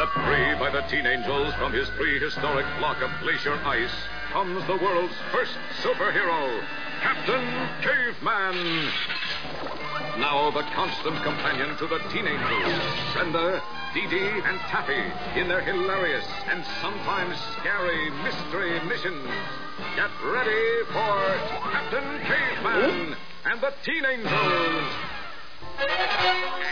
Set free by the Teen Angels from his prehistoric block of glacier ice comes the world's first superhero, Captain Caveman. Now the constant companion to the Teen Angels, Brenda, Dee Dee, and Taffy in their hilarious and sometimes scary mystery missions. Get ready for Captain Caveman and the Teen Angels.